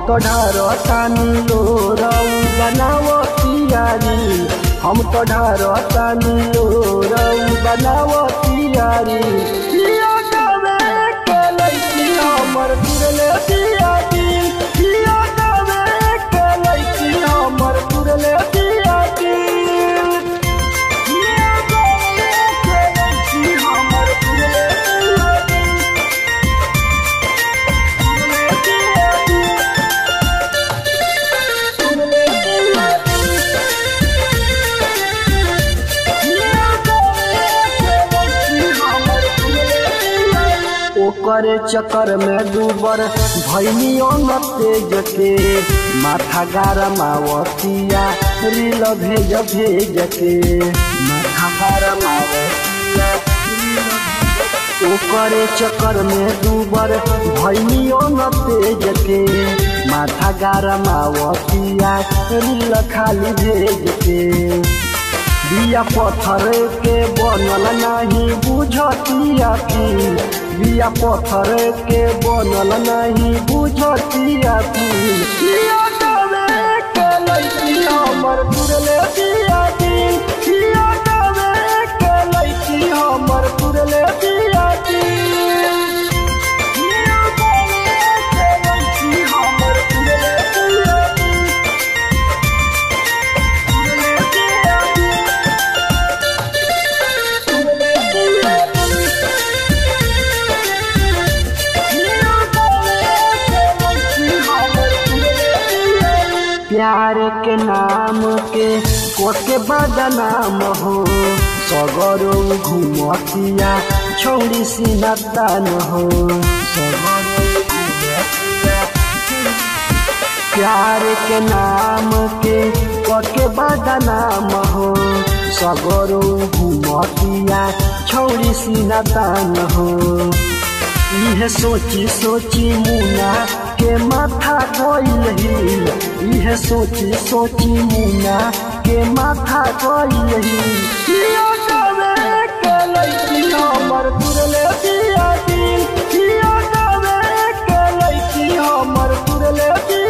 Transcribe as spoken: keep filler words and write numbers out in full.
तो ढारतानी लोरऊ बनावो तियारी हम तो ढारतानी लोरऊ बनावो तियारी पिया गावे के लइकी हमर तुरले दिया दिल पिया गावे के लइकी हमर तुरले दिया दिल पिया गावे के लइकी हमर तुरले दिया दिल ओकरे चक्कर में डूबर भैनियो न तेज के माथा गरमावतिया रील भेज भेज के माथा गरमावतिया ओकरे चक्कर में डूबर भैनियो न तेज के माथा गरमावतिया रील खाली भेज के बिया पत्थर के बनल नहीं बुझतिया की बिया पत्थर के बनल नहीं बुझतिया की पिया गावे के लइकी हमर तुरले दिया दिल पिया गावे के लइकी हमर तुरले दिया दिल पिया गावे के लइकी हमर तुरले दिया दिल तुरले दिया दिल तुरले दिया दिल प्यार के नाम के कोके बदनाम हो सगरो घुमतिया छोड़ी सिनतान हो प्यार के नाम के कोके बदनाम हो सगरो घुमतिया छोड़ी सिनतान हो यह सोची सोची मुना के माथा गइल ही यह सोची सोची मुना के माथा गइल ही पिया गावे के लइकी हमर तुरले दिया दिल पिया गावे के लइकी हमर तुरले दिया